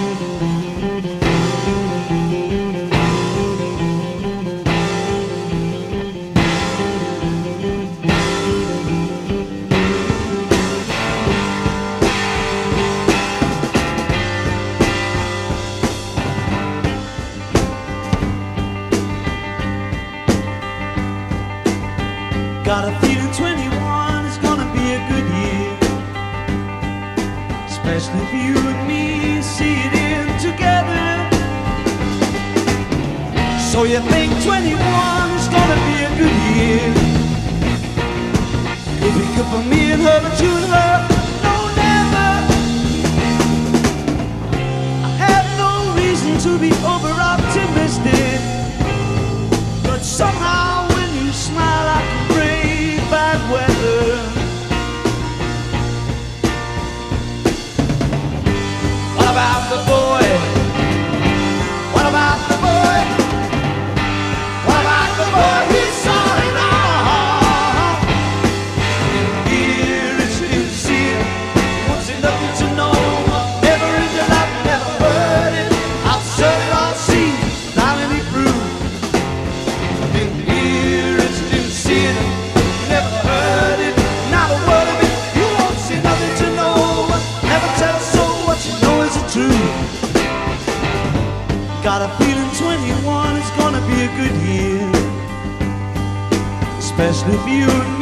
Got a feeling 21 is gonna be a good year, especially if you and me see it in together. So you think 21 is gonna be a good year? It'd be good for me and her, but you and her, no, never. I have no reason to be over optimistic, but somehow when you smile I can brave bad weather. What about the boy? What about the boy? What about the boy? He's sorry now. Here it's sincere. He wants nothing to know. Never in your life, never heard it. I'll serve it all, see, not any proof. Here it's sincere. Never heard it, not a word of it. You won't see nothing to know. Never tell a soul what you know is the truth. Got a feeling 21 is gonna be a good year, especially if you and